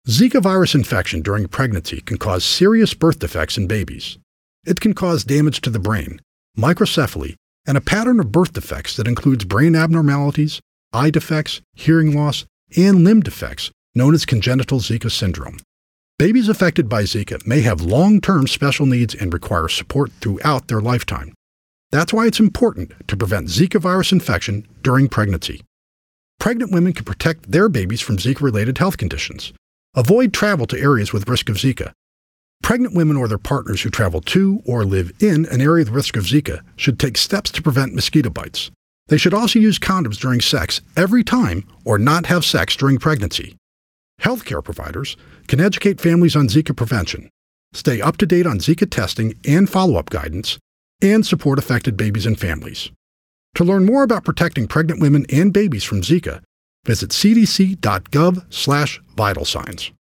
Zika virus infection during pregnancy can cause serious birth defects in babies. It can cause damage to the brain, microcephaly, and a pattern of birth defects that includes brain abnormalities, eye defects, hearing loss, and limb defects known as congenital Zika syndrome. Babies affected by Zika may have long-term special needs and require support throughout their lifetime. That's why it's important to prevent Zika virus infection during pregnancy. Pregnant women can protect their babies from Zika-related health conditions. Avoid travel to areas with risk of Zika. Pregnant women or their partners who travel to or live in an area with risk of Zika should take steps to prevent mosquito bites. They should also use condoms during sex every time or not have sex during pregnancy. Healthcare providers can educate families on Zika prevention, stay up to date on Zika testing and follow-up guidance, and support affected babies and families. To learn more about protecting pregnant women and babies from Zika, visit cdc.gov/vital signs.